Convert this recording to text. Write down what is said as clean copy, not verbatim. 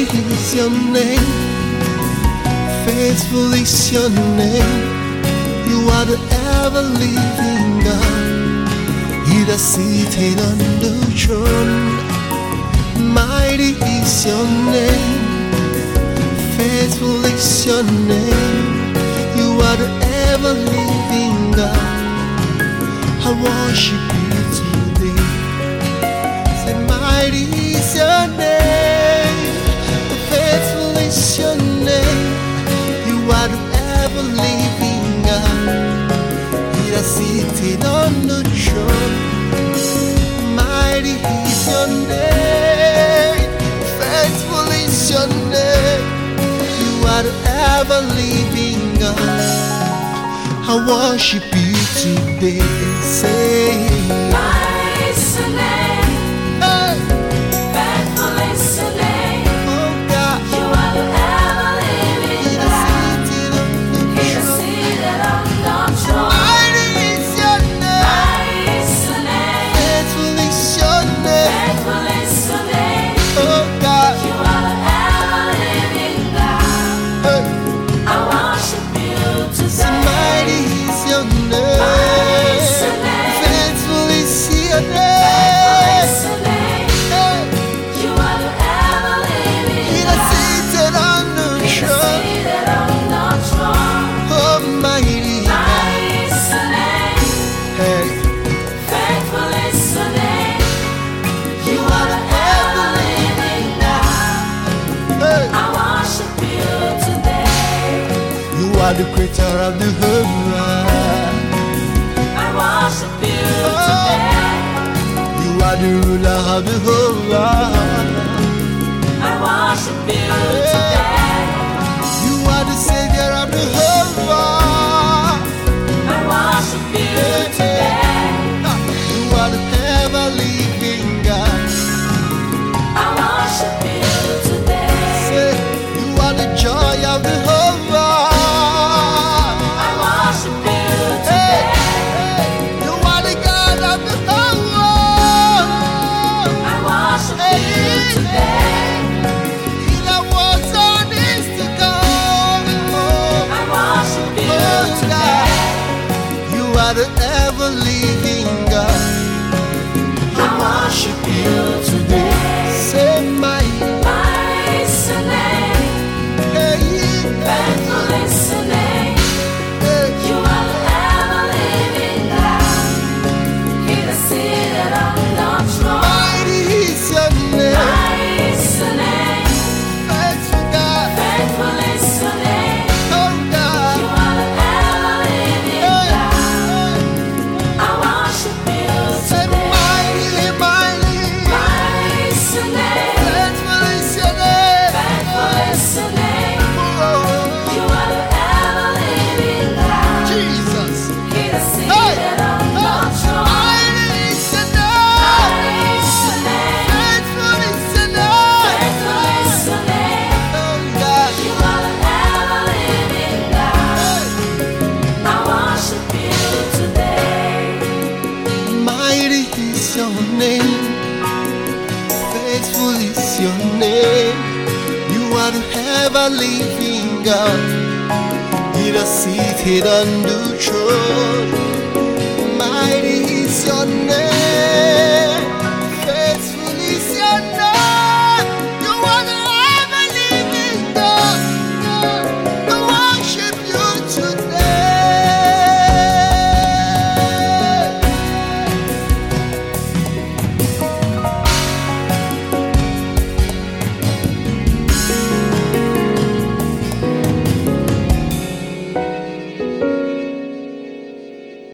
is your name, faithful is your name. You are the ever-living God. He that seated on the throne. Mighty is your name, faithful is your name. You are the ever-living God. I worship you today. Say, mighty is your name, faithful is your name. You are the ever-living God. He that seated on the throne. Mighty is your name, faithful is your name. You are the ever-living God. I worship you today. Say, mighty is your name, hey, faithful is your name. oh God, You are the ever-living God. He is seated on the throne. mighty is your name, Mighty is your name, faithful is your name, faithful is your name. oh God, You are the ever-living God. hey, I worship you say, today. mighty is your Mighty is your name, name, faithful is your faithful name, is your name. hey, You are the ever-living he that God. seated on the He is throne, seated on the throne. almighty God, Mighty is your name, hey, faithful is your name. You are the ever-living God. hey. I worship you today. You are the creator of the whole world. I worship you today. You are the ruler of the whole world. I worship you today. You are the savior of the whole world. I worship you today. You are the ever-living God. I worship you today. Say, you are the joy of the whole world. I worship you Hey, today. hey, you are the God of the whole world. I worship Hey, you today. he that was on is to come. I worship you Oh, today. you are the ever-living God. I worship you today. Say, my Mighty is your name, hey, faithful is your name. hey, You are the ever-living God. He that seated on the throne. mighty is your name, Mighty is your name, faithful God, faithful is your name. oh God. You are the ever-living Hey, God. I worship you say, today. mighty, mighty, Mighty is your name, faithful is your name. faithful is your name. Oh, You are the ever-living God. Jesus, He that seated on the throne. mighty is your name, Mighty is your name, faithful is your name. faithful is your name. Oh God, You are the ever-living God. I worship you today. mighty is your name, faithful is your name. You are the ever-living God. He that seated on the throne.